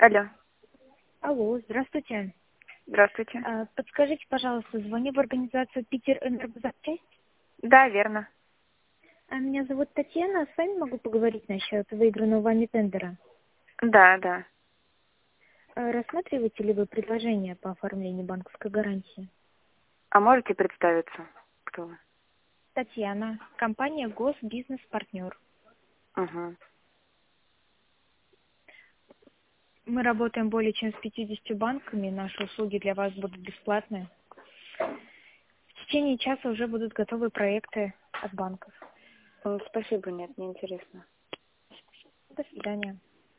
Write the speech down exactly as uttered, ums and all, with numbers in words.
Алло, Алло, здравствуйте. здравствуйте. А, Подскажите, пожалуйста, звоню в организацию Питер Энергозапчасть. Да, верно. А, Меня зовут Татьяна. С вами могу поговорить насчет выигранного вами тендера. Да, да. А, Рассматриваете ли вы предложение по оформлению банковской гарантии? А можете представиться, кто вы? Татьяна, компания Госбизнес-партнер. Угу. Мы работаем более чем с пятьюдесятью банками. Наши услуги для вас будут бесплатные. В течение часа уже будут готовы проекты от банков. Спасибо, нет, не интересно. До свидания.